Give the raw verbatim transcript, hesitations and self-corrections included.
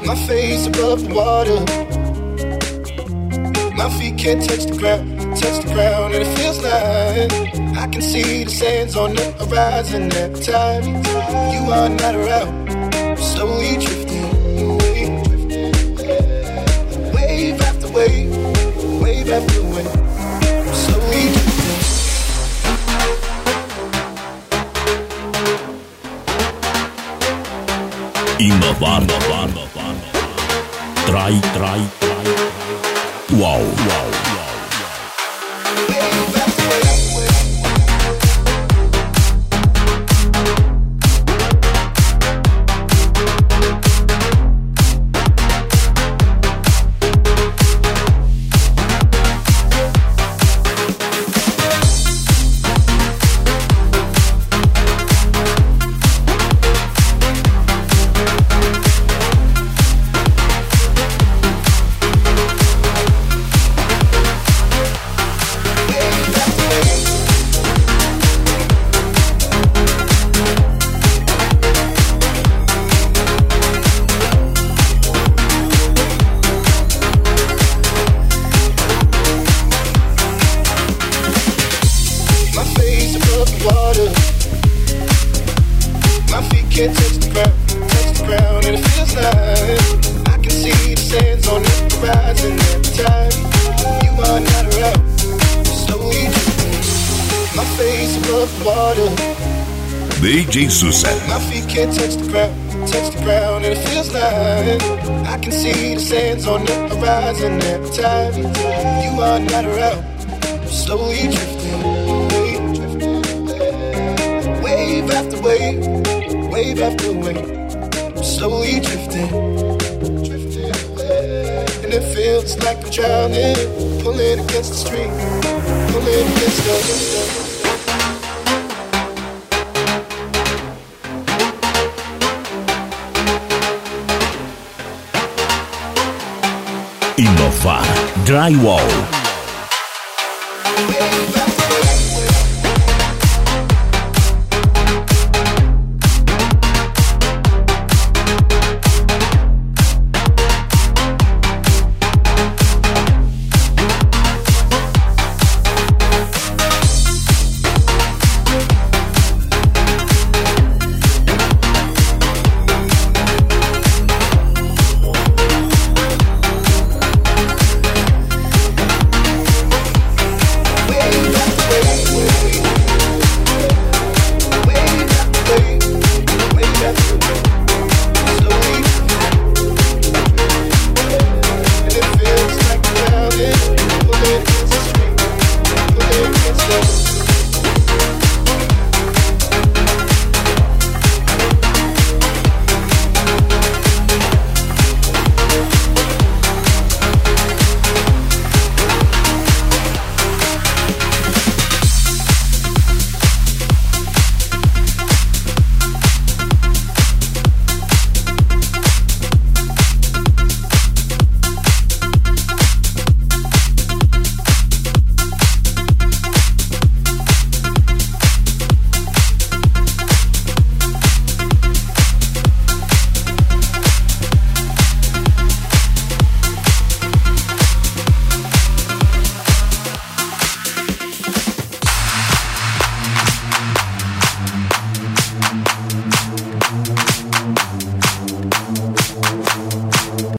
My face above the water. My feet can't touch the ground, touch the ground, and it feels like I can see the sands on the horizon every time you are not around. Slowly drifting away, wave after wave, wave after wave. Slowly drifting. Inovar, inovar, inovar. Trai, trai, trai. Wow, wow, wow. Wave after wave. D J Susan. My feet can't touch the ground, touch the ground, and it feels like I can see the sands on the horizon every time you are not around. Slowly drifting away, wave after wave, wave after wave. Slowly drifting, and it feels like I'm drowning, pulling against the stream, pulling against the. Inovar Drywall.